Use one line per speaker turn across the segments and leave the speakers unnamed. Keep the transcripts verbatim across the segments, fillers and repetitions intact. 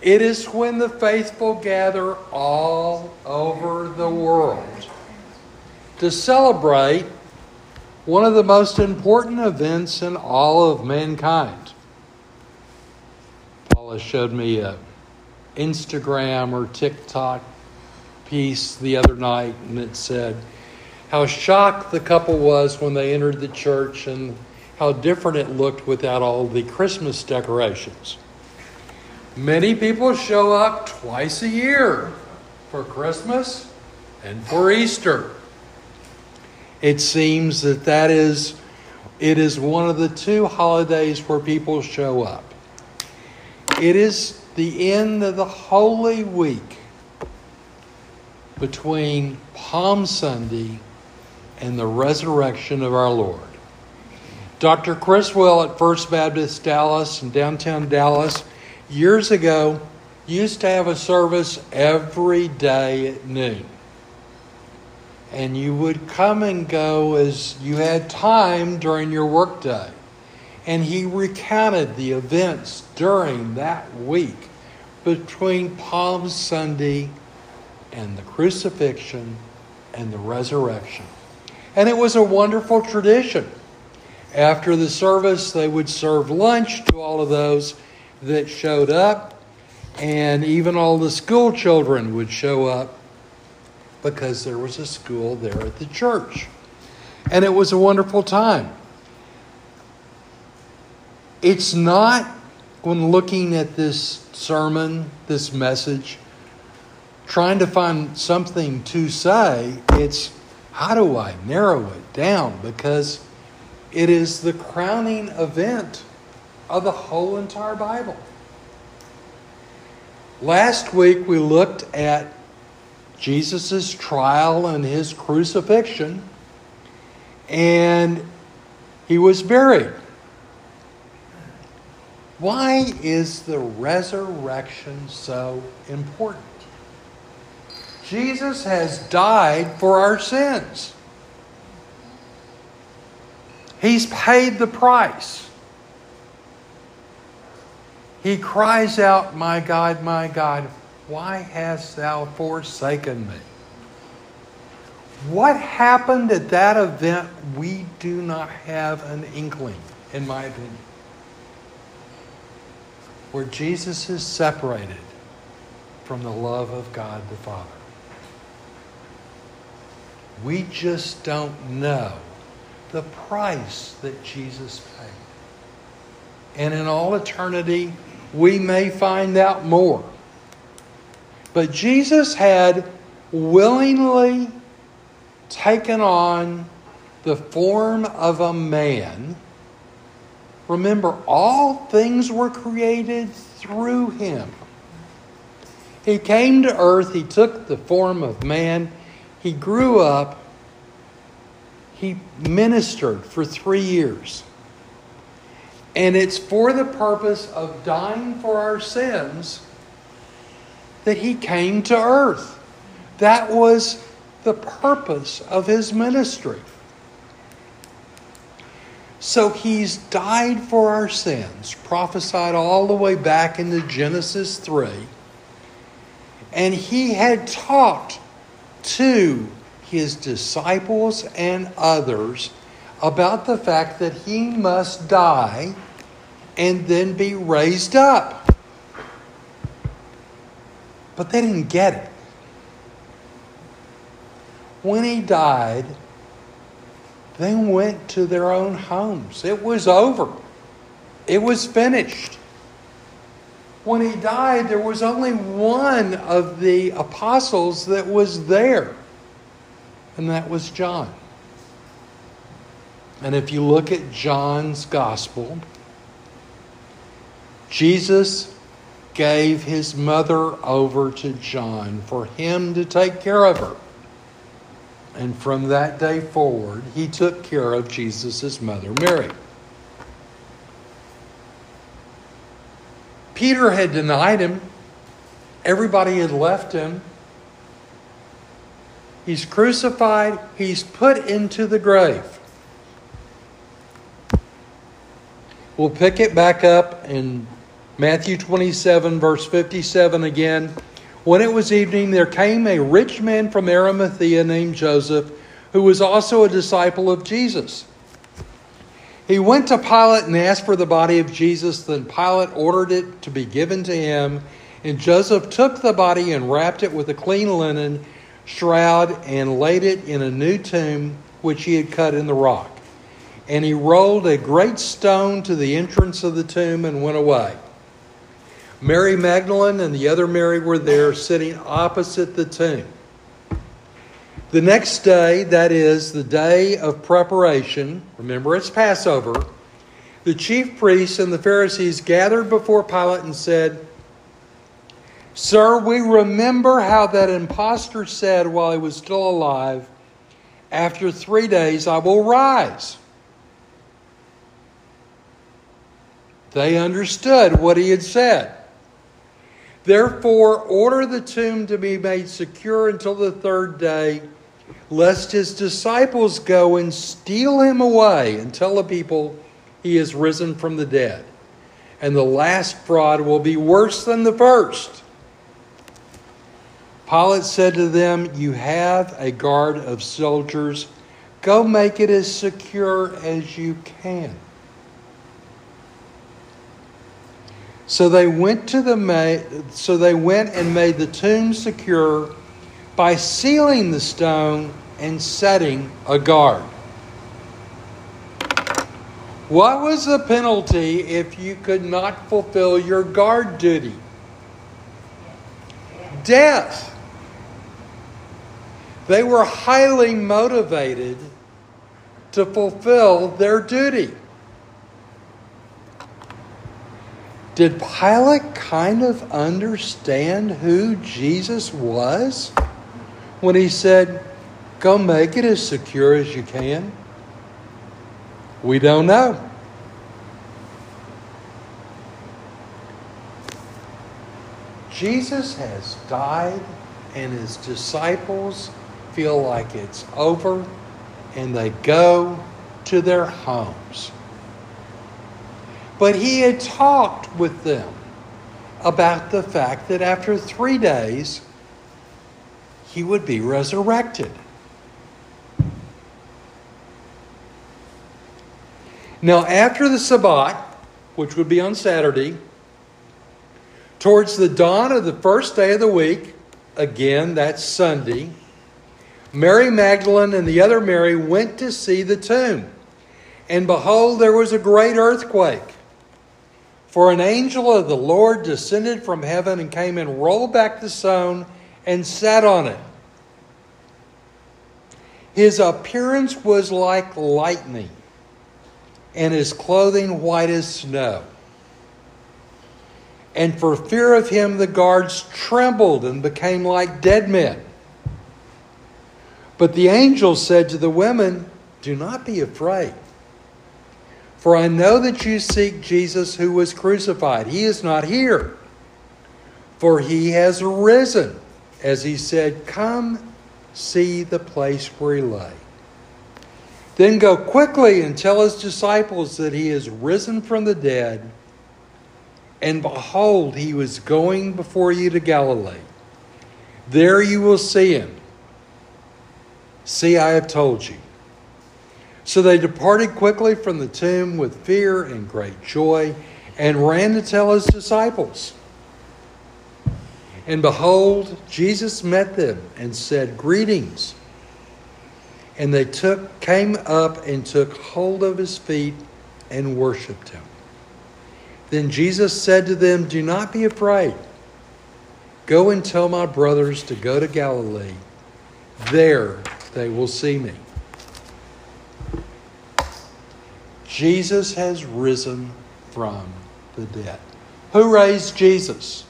It is when the faithful gather all over the world to celebrate one of the most important events in all of mankind. Paula showed me a Instagram or TikTok piece the other night, and it said how shocked the couple was when they entered the church and how different it looked without all the Christmas decorations. Many people show up twice a year for Christmas and for Easter. It seems that that is, it is one of the two holidays where people show up. It is the end of the Holy Week between Palm Sunday and the resurrection of our Lord. Doctor Criswell at First Baptist Dallas in downtown Dallas years ago used to have a service every day at noon. And you would come and go as you had time during your workday. And he recounted the events during that week between Palm Sunday and the crucifixion and the resurrection. And it was a wonderful tradition. After the service, they would serve lunch to all of those that showed up, and even all the school children would show up because there was a school there at the church. And it was a wonderful time. It's not, when looking at this sermon, this message, trying to find something to say, it's how do I narrow it down? Because it is the crowning event of the whole entire Bible. Last week we looked at Jesus' trial and his crucifixion, and he was buried. Why is the resurrection so important? Jesus has died for our sins. He's paid the price. He cries out, "My God, my God, why hast thou forsaken me?" What happened at that event, we do not have an inkling, in my opinion. Where Jesus is separated from the love of God the Father. We just don't know the price that Jesus paid. And in all eternity, we may find out more. But Jesus had willingly taken on the form of a man. Remember, all things were created through him. He came to earth. He took the form of man. He grew up. He ministered for three years. And it's for the purpose of dying for our sins that he came to earth. That was the purpose of his ministry. So he's died for our sins, prophesied all the way back into Genesis three. And he had talked to his disciples and others about the fact that he must die and then be raised up. But they didn't get it. When he died, they went to their own homes. It was over. It was finished. When he died, there was only one of the apostles that was there, and that was John. And if you look at John's gospel, Jesus gave his mother over to John for him to take care of her. And from that day forward, he took care of Jesus' mother, Mary. Peter had denied him. Everybody had left him. He's crucified. He's put into the grave. We'll pick it back up in Matthew twenty-seven, verse fifty-seven again. When it was evening, there came a rich man from Arimathea named Joseph, who was also a disciple of Jesus. He went to Pilate and asked for the body of Jesus. Then Pilate ordered it to be given to him. And Joseph took the body and wrapped it with a clean linen shroud and laid it in a new tomb which he had cut in the rock. And he rolled a great stone to the entrance of the tomb and went away. Mary Magdalene and the other Mary were there, sitting opposite the tomb. The next day, that is, the day of preparation, remember it's Passover, the chief priests and the Pharisees gathered before Pilate and said, "Sir, we remember how that impostor said while he was still alive, 'After three days I will rise.'" They understood what he had said. "Therefore, order the tomb to be made secure until the third day, lest his disciples go and steal him away and tell the people he is risen from the dead. And the last fraud will be worse than the first." Pilate said to them, "You have a guard of soldiers. Go make it as secure as you can." So they went to the ma- so they went and made the tomb secure by sealing the stone and setting a guard. What was the penalty if you could not fulfill your guard duty? Death. They were highly motivated to fulfill their duty. Did Pilate kind of understand who Jesus was when he said, "Go make it as secure as you can"? We don't know. Jesus has died, and his disciples feel like it's over, and they go to their homes. But he had talked with them about the fact that after three days, he would be resurrected. Now, after the Sabbath, which would be on Saturday, towards the dawn of the first day of the week, again, that's Sunday, Mary Magdalene and the other Mary went to see the tomb. And behold, there was a great earthquake. For an angel of the Lord descended from heaven and came and rolled back the stone and sat on it. His appearance was like lightning, and his clothing white as snow. And for fear of him, the guards trembled and became like dead men. But the angel said to the women, "Do not be afraid. For I know that you seek Jesus who was crucified. He is not here, for he has risen, as he said. Come see the place where he lay. Then go quickly and tell his disciples that he is risen from the dead. And behold, he was going before you to Galilee. There you will see him. See, I have told you." So they departed quickly from the tomb with fear and great joy, and ran to tell his disciples. And behold, Jesus met them and said, "Greetings." And they took, came up and took hold of his feet and worshipped him. Then Jesus said to them, "Do not be afraid. Go and tell my brothers to go to Galilee. There they will see me." Jesus has risen from the dead. Who raised Jesus?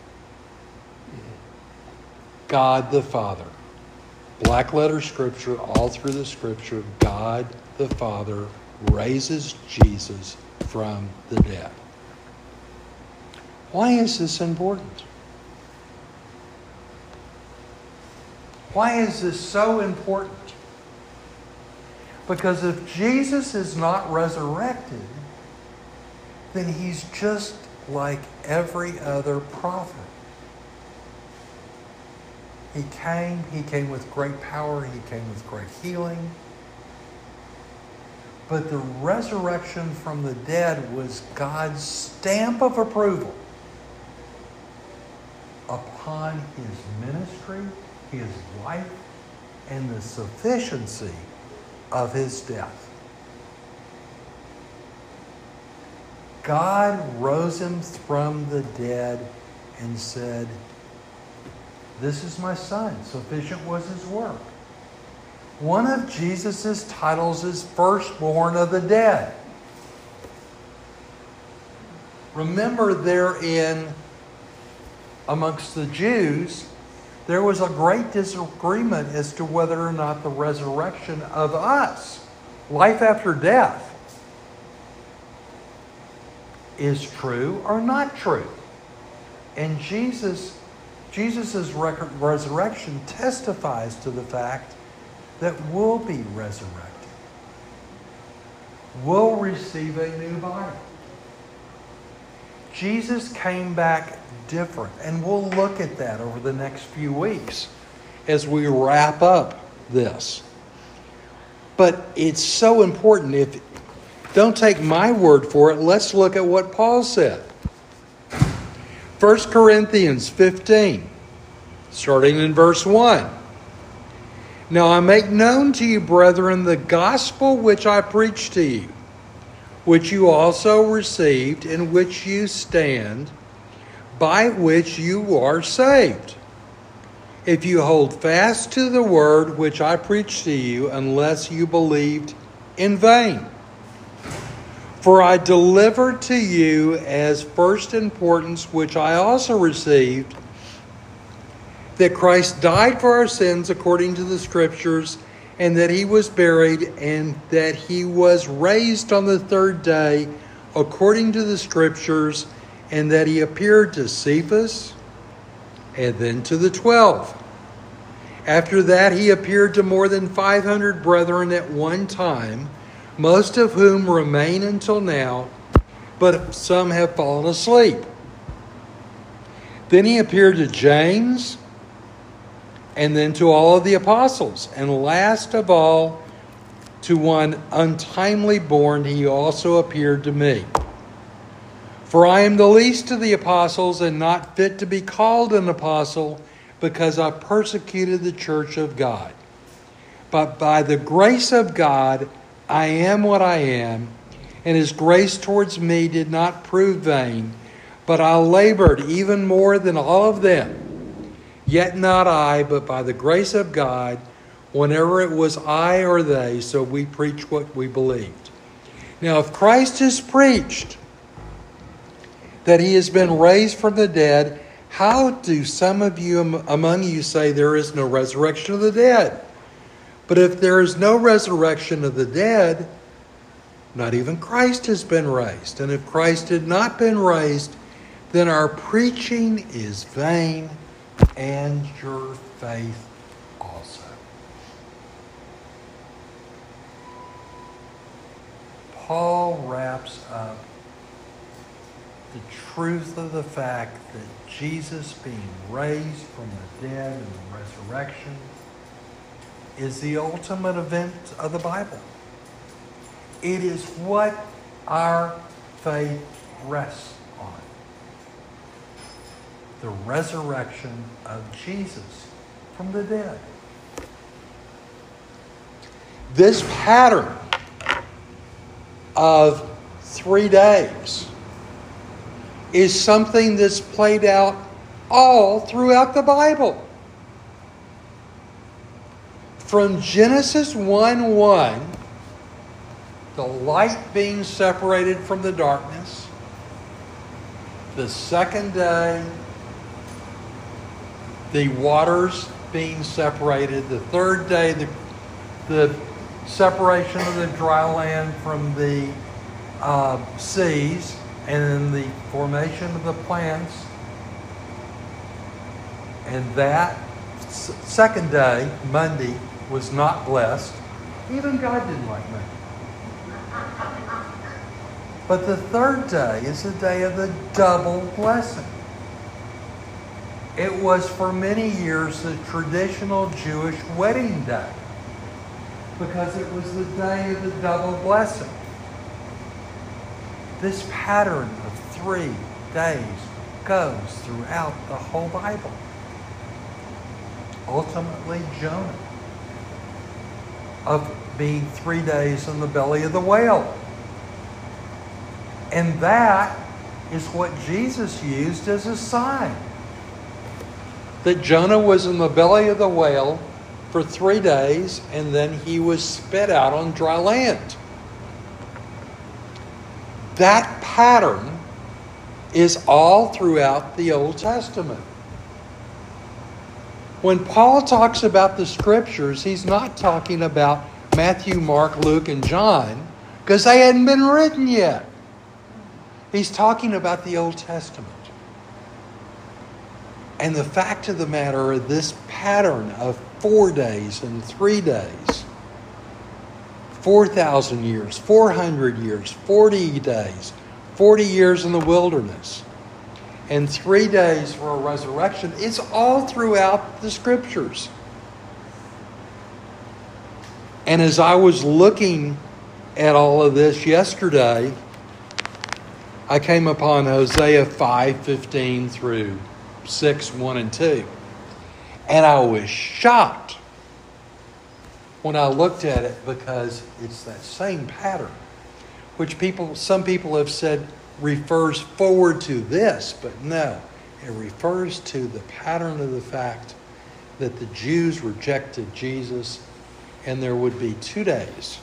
God the Father. Black letter scripture, all through the scripture, God the Father raises Jesus from the dead. Why is this important? Why is this so important? Because if Jesus is not resurrected, then he's just like every other prophet. He came, he came with great power, he came with great healing. But the resurrection from the dead was God's stamp of approval upon his ministry, his life, and the sufficiency of his death. God rose him from the dead and said, "This is my son. Sufficient was his work." One of Jesus' titles is firstborn of the dead. Remember, therein, amongst the Jews, there was a great disagreement as to whether or not the resurrection of us, life after death, is true or not true. And Jesus, Jesus' resurrection testifies to the fact that we'll be resurrected. We'll receive a new body. Jesus came back different, and we'll look at that over the next few weeks as we wrap up this. But it's so important. If don't take my word for it, let's look at what Paul said. First Corinthians fifteen, starting in verse one. "Now I make known to you, brethren, the gospel which I preached to you, which you also received, in which you stand, by which you are saved, if you hold fast to the word which I preached to you, unless you believed in vain. For I delivered to you as first importance, which I also received, that Christ died for our sins according to the Scriptures, and that he was buried, and that he was raised on the third day according to the Scriptures, and that he appeared to Cephas, and then to the twelve. After that he appeared to more than five hundred brethren at one time, most of whom remain until now, but some have fallen asleep. Then he appeared to James, and then to all of the apostles. And last of all, to one untimely born, he also appeared to me. For I am the least of the apostles, and not fit to be called an apostle, because I persecuted the church of God. But by the grace of God, I am what I am, and his grace towards me did not prove vain, but I labored even more than all of them. Yet not I, but by the grace of God, whenever it was I or they, so we preach what we believed. Now, if Christ is preached that he has been raised from the dead, how do some of you among you say there is no resurrection of the dead? But if there is no resurrection of the dead, not even Christ has been raised. And if Christ had not been raised, then our preaching is vain, and your faith also." Paul wraps up the truth of the fact that Jesus being raised from the dead and the resurrection is the ultimate event of the Bible. It is what our faith rests on. The resurrection of Jesus from the dead. This pattern of three days is something that's played out all throughout the Bible. From Genesis one one, the light being separated from the darkness. The second day, the waters being separated. The third day, the, the separation of the dry land from the uh, seas, and then the formation of the plants. And that s- second day, Monday, was not blessed. Even God didn't like Monday. But the third day is the day of the double blessing. It was for many years the traditional Jewish wedding day because it was the day of the double blessing. This pattern of three days goes throughout the whole Bible. Ultimately, Jonah, of being three days in the belly of the whale. And that is what Jesus used as a sign. That Jonah was in the belly of the whale for three days and then he was spit out on dry land. That pattern is all throughout the Old Testament. When Paul talks about the Scriptures, he's not talking about Matthew, Mark, Luke, and John because they hadn't been written yet. He's talking about the Old Testament. And the fact of the matter, this pattern of four days and three days, four thousand years, four hundred years, forty days, forty years in the wilderness, and three days for a resurrection, it's all throughout the Scriptures. And as I was looking at all of this yesterday, I came upon Hosea five fifteen through six, one and two. And I was shocked when I looked at it because it's that same pattern, which people, some people have said refers forward to this, but no, it refers to the pattern of the fact that the Jews rejected Jesus and there would be two days.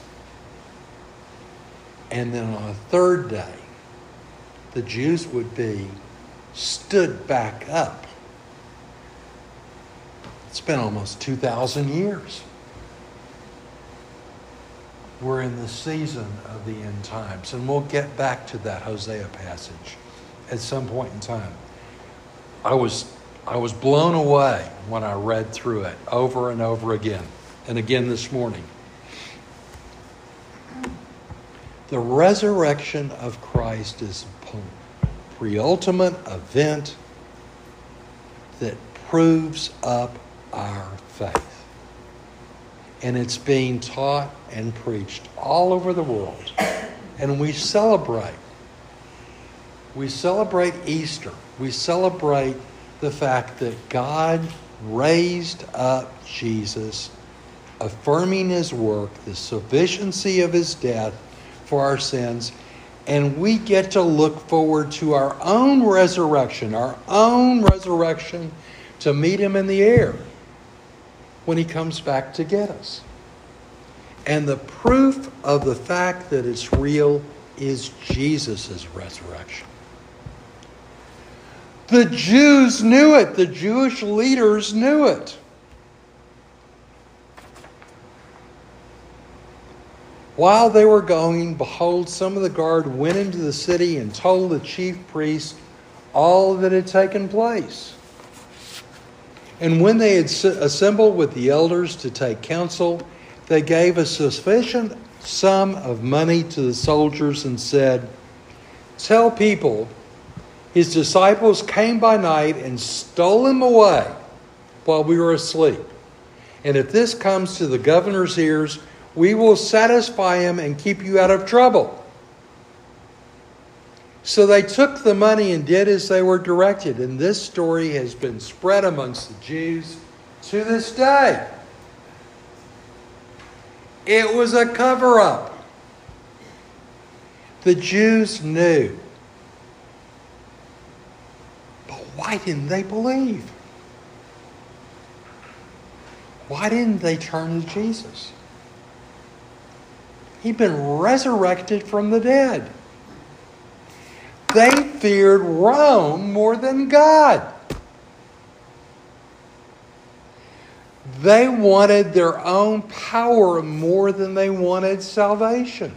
And then on a third day, the Jews would be stood back up. It's been almost two thousand years. We're in the season of the end times, and we'll get back to that Hosea passage at some point in time. I was I was blown away when I read through it over and over again, and again this morning. The resurrection of Christ is the pre-ultimate event that proves up our faith. And it's being taught and preached all over the world. And we celebrate. We celebrate Easter. We celebrate the fact that God raised up Jesus, affirming his work, the sufficiency of his death for our sins, and we get to look forward to our own resurrection, our own resurrection to meet him in the air when he comes back to get us. And the proof of the fact that it's real is Jesus' resurrection. The Jews knew it. The Jewish leaders knew it. While they were going, behold, some of the guard went into the city and told the chief priests all that had taken place. And when they had assembled with the elders to take counsel, they gave a sufficient sum of money to the soldiers and said, "Tell people, his disciples came by night and stole him away while we were asleep. And if this comes to the governor's ears, we will satisfy him and keep you out of trouble." So they took the money and did as they were directed. And this story has been spread amongst the Jews to this day. It was a cover-up. The Jews knew. But why didn't they believe? Why didn't they turn to Jesus? He'd been resurrected from the dead. They feared Rome more than God. They wanted their own power more than they wanted salvation.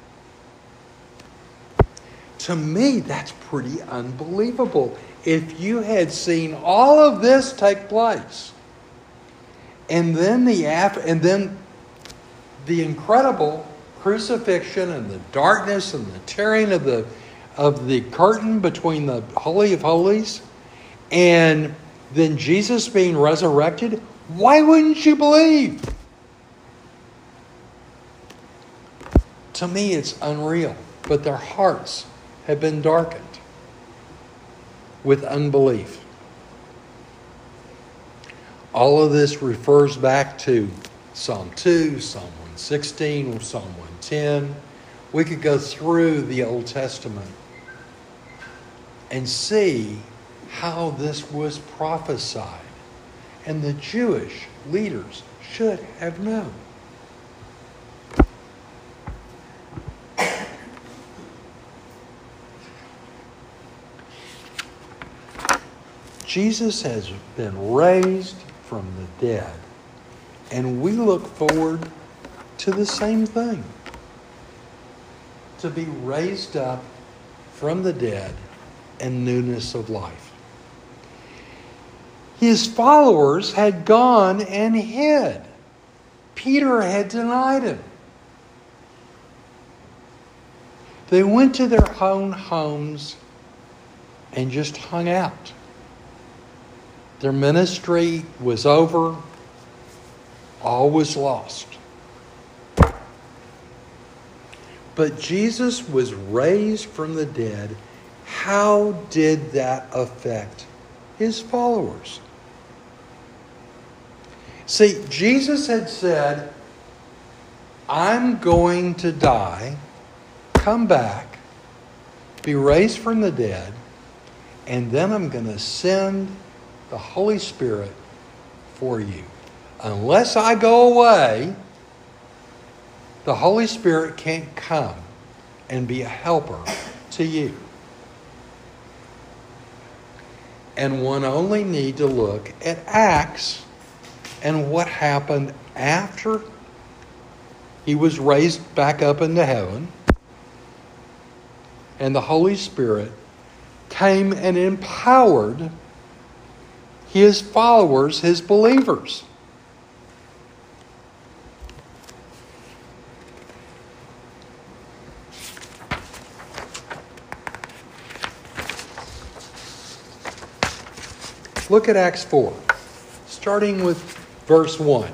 To me, that's pretty unbelievable. If you had seen all of this take place, and then the and then the incredible crucifixion and the darkness and the tearing of the of the curtain between the Holy of Holies and then Jesus being resurrected, why wouldn't you believe? To me, it's unreal. But their hearts have been darkened with unbelief. All of this refers back to Psalm two, Psalm one sixteen, Psalm one ten. We could go through the Old Testament and see how this was prophesied. And the Jewish leaders should have known. Jesus has been raised from the dead, and we look forward to the same thing. To be raised up from the dead and newness of life. His followers had gone and hid. Peter had denied him. They went to their own homes and just hung out. Their ministry was over. All was lost. But Jesus was raised from the dead. How did that affect his followers? See, Jesus had said, I'm going to die, come back, be raised from the dead, and then I'm going to send the Holy Spirit for you. Unless I go away, the Holy Spirit can't come and be a helper to you. And one only need to look at Acts and what happened after he was raised back up into heaven and the Holy Spirit came and empowered his followers, his believers. Look at Acts four, starting with verse one.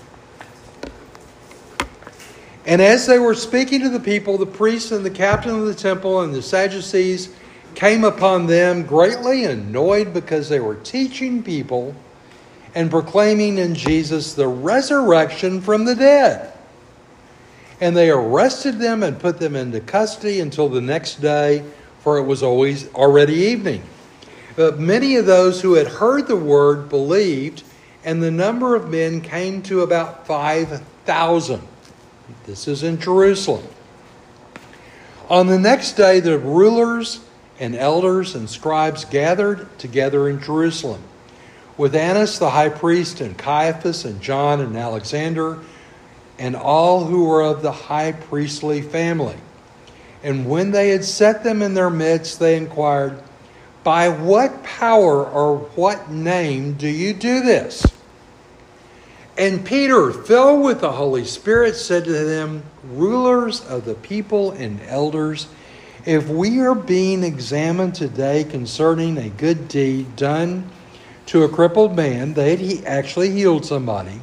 And as they were speaking to the people, the priests and the captain of the temple and the Sadducees came upon them greatly annoyed because they were teaching people and proclaiming in Jesus the resurrection from the dead. And they arrested them and put them into custody until the next day, for it was always already evening. But many of those who had heard the word believed, and the number of men came to about five thousand. This is in Jerusalem. On the next day, the rulers and elders and scribes gathered together in Jerusalem, with Annas the high priest and Caiaphas and John and Alexander and all who were of the high priestly family. And when they had set them in their midst, they inquired, by what power or what name do you do this? And Peter, filled with the Holy Spirit, said to them, rulers of the people and elders, if we are being examined today concerning a good deed done to a crippled man, that he actually healed somebody,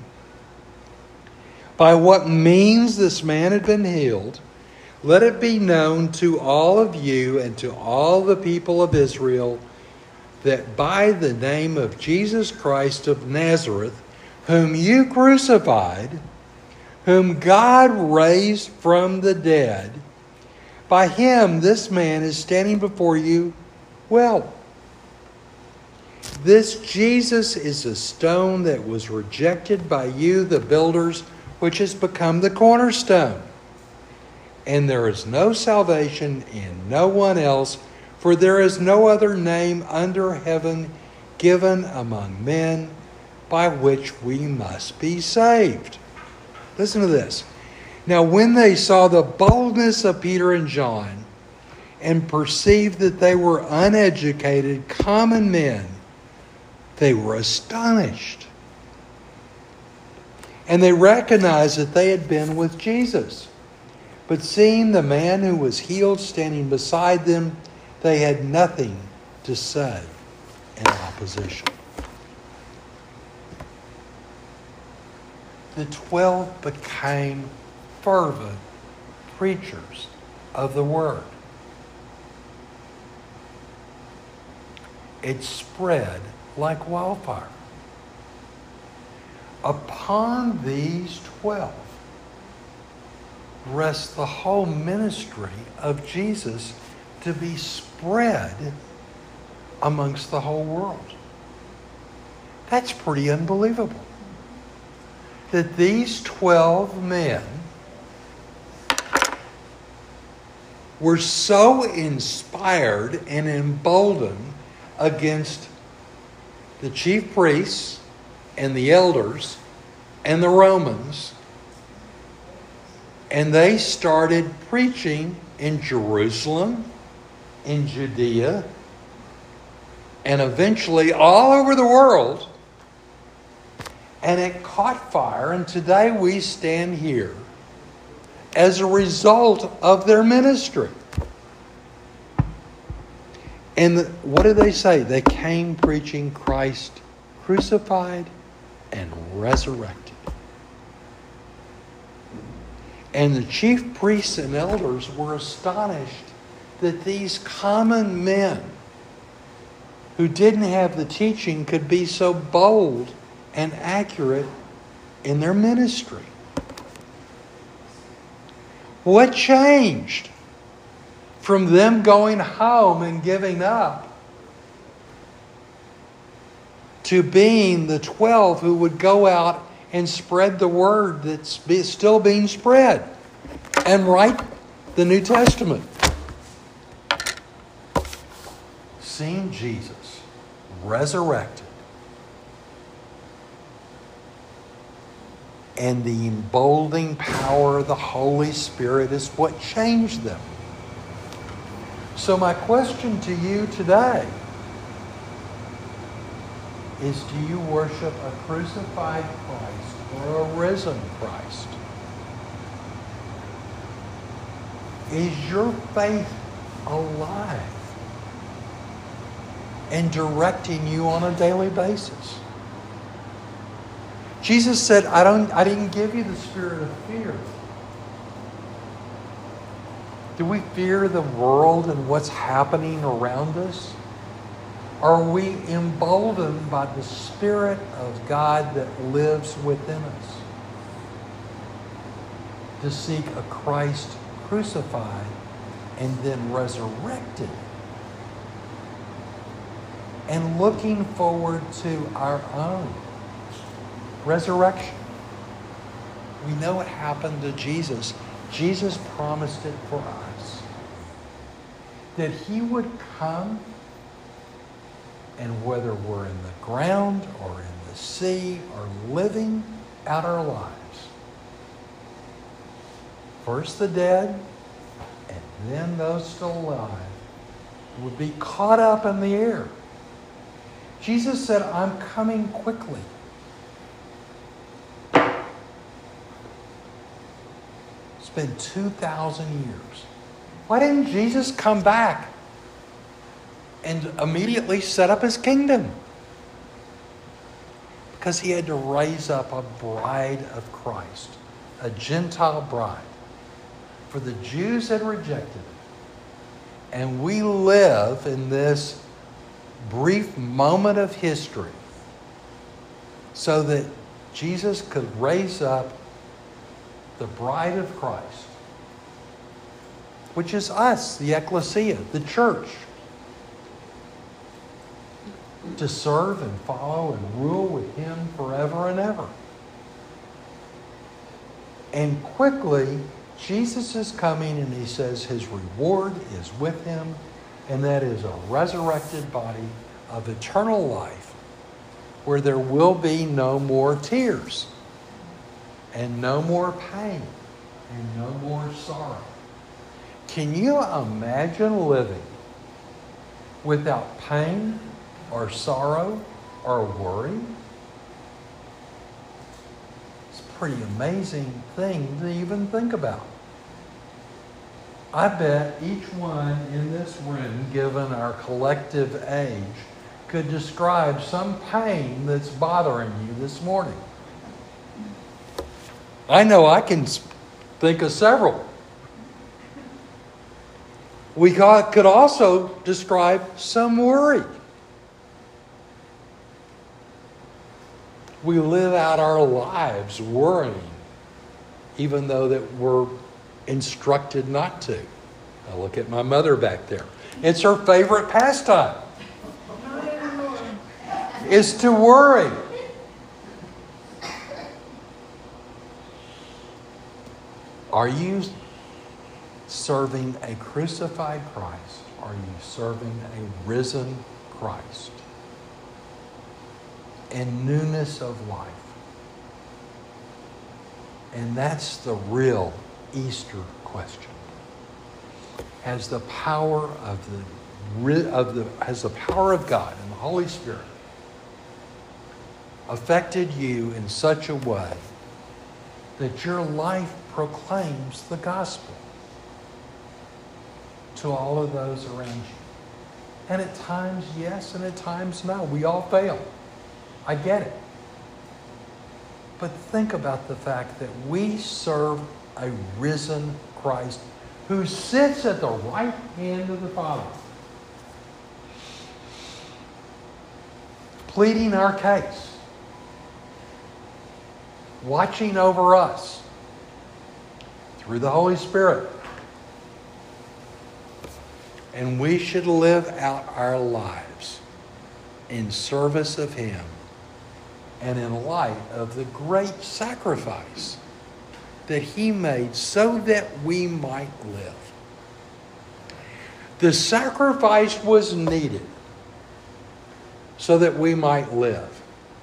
by what means this man had been healed, let it be known to all of you and to all the people of Israel that by the name of Jesus Christ of Nazareth, whom you crucified, whom God raised from the dead, by him this man is standing before you well. This Jesus is a stone that was rejected by you, the builders, which has become the cornerstone. And there is no salvation in no one else, for there is no other name under heaven given among men by which we must be saved. Listen to this. Now when they saw the boldness of Peter and John and perceived that they were uneducated, common men, they were astonished. And they recognized that they had been with Jesus. But seeing the man who was healed standing beside them, they had nothing to say in opposition. The twelve became fervent preachers of the word. It spread like wildfire. Upon these twelve rests the whole ministry of Jesus to be spread amongst the whole world. That's pretty unbelievable. That these twelve men were so inspired and emboldened against the chief priests and the elders and the Romans, and they started preaching in Jerusalem, in Judea, and eventually all over the world. And it caught fire, and today we stand here as a result of their ministry. And the, what did they say? They came preaching Christ crucified and resurrected. And the chief priests and elders were astonished that these common men who didn't have the teaching could be so bold and accurate in their ministry. What changed from them going home and giving up to being the twelve who would go out and spread the word that's still being spread and write the New Testament? Seeing Jesus resurrected and the emboldening power of the Holy Spirit is what changed them. So my question to you today is, do you worship a crucified Christ or a risen Christ? Is your faith alive and directing you on a daily basis? Jesus said, I don't I didn't give you the spirit of fear. Do we fear the world and what's happening around us? Are we emboldened by the Spirit of God that lives within us to seek a Christ crucified and then resurrected, and looking forward to our own resurrection? We know what happened to Jesus. Jesus promised it for us, that he would come, and whether we're in the ground or in the sea or living out our lives, first the dead and then those still alive would be caught up in the air. Jesus said, I'm coming quickly. It's been two thousand years. Why didn't Jesus come back and immediately set up his kingdom? Because he had to raise up a bride of Christ, a Gentile bride. For the Jews had rejected it. And we live in this brief moment of history so that Jesus could raise up the bride of Christ, which is us, the ecclesia, the church, to serve and follow and rule with him forever and ever. And quickly, Jesus is coming, and he says his reward is with him, and that is a resurrected body of eternal life where there will be no more tears and no more pain and no more sorrow. Can you imagine living without pain or sorrow or worry? It's a pretty amazing thing to even think about. I bet each one in this room, given our collective age, could describe some pain that's bothering you this morning. I know I can think of several. We could also describe some worry. We live out our lives worrying, even though that we're instructed not to. I look at my mother back there. It's her favorite pastime. Is to worry. Are you serving a crucified Christ? Are you serving a risen Christ? And newness of life. And that's the real Easter question. Has the power of the of the has the power of God and the Holy Spirit affected you in such a way that your life proclaims the gospel to all of those around you? And at times, yes, and at times, no. We all fail. I get it. But think about the fact that we serve a risen Christ who sits at the right hand of the Father, pleading our case, watching over us through the Holy Spirit. And we should live out our lives in service of Him and in light of the great sacrifice that He made so that we might live. The sacrifice was needed so that we might live.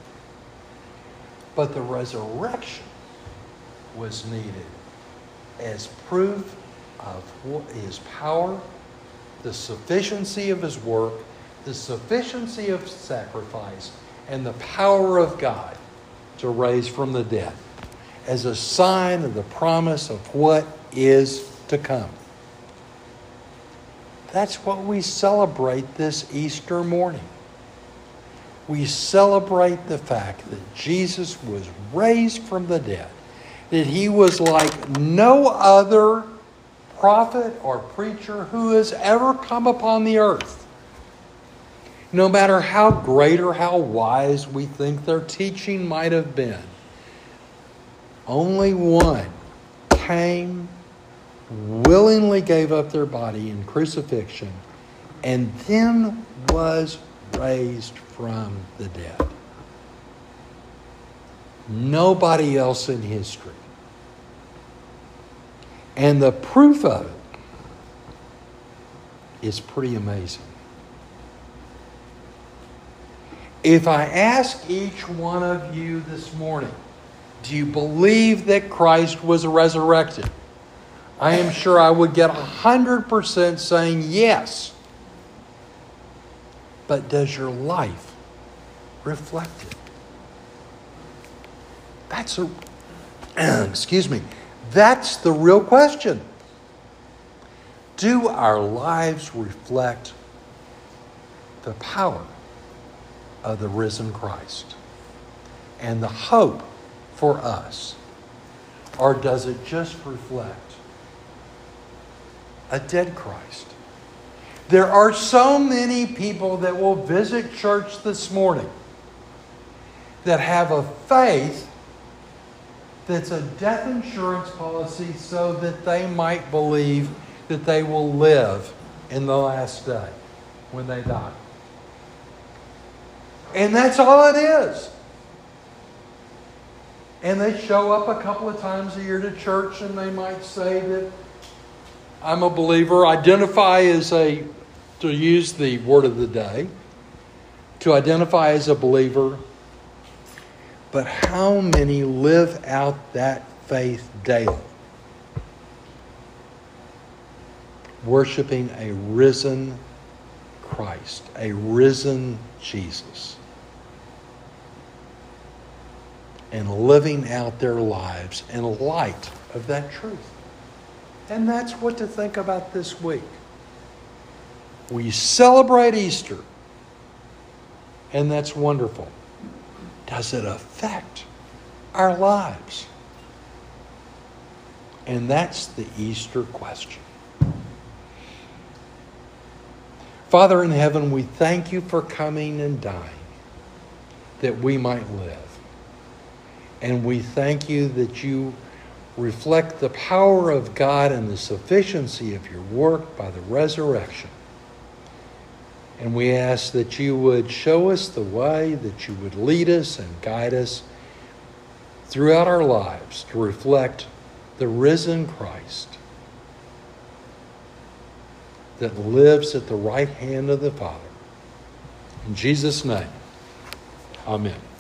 But the resurrection was needed as proof of His power, the sufficiency of His work, the sufficiency of sacrifice, and the power of God to raise from the dead, as a sign of the promise of what is to come. That's what we celebrate this Easter morning. We celebrate the fact that Jesus was raised from the dead, that He was like no other prophet or preacher who has ever come upon the earth. No matter how great or how wise we think their teaching might have been, only one came, willingly gave up their body in crucifixion, and then was raised from the dead. Nobody else in history. And the proof of it is pretty amazing. If I ask each one of you this morning, do you believe that Christ was resurrected? I am sure I would get one hundred percent saying yes. But does your life reflect it? That's a, excuse me, that's the real question. Do our lives reflect the power of the risen Christ and the hope for us? Or does it just reflect a dead Christ? There are so many people that will visit church this morning that have a faith that's a death insurance policy so that they might believe that they will live in the last day when they die. And that's all it is. And they show up a couple of times a year to church and they might say that I'm a believer, identify as a, to use the word of the day, to identify as a believer. But how many live out that faith daily? Worshiping a risen Christ, a risen Jesus. And living out their lives in light of that truth. And that's what to think about this week. We celebrate Easter, and that's wonderful. Does it affect our lives? And that's the Easter question. Father in heaven, we thank you for coming and dying that we might live. And we thank you that you reflect the power of God and the sufficiency of your work by the resurrection. And we ask that you would show us the way, that you would lead us and guide us throughout our lives to reflect the risen Christ that lives at the right hand of the Father. In Jesus' name, amen.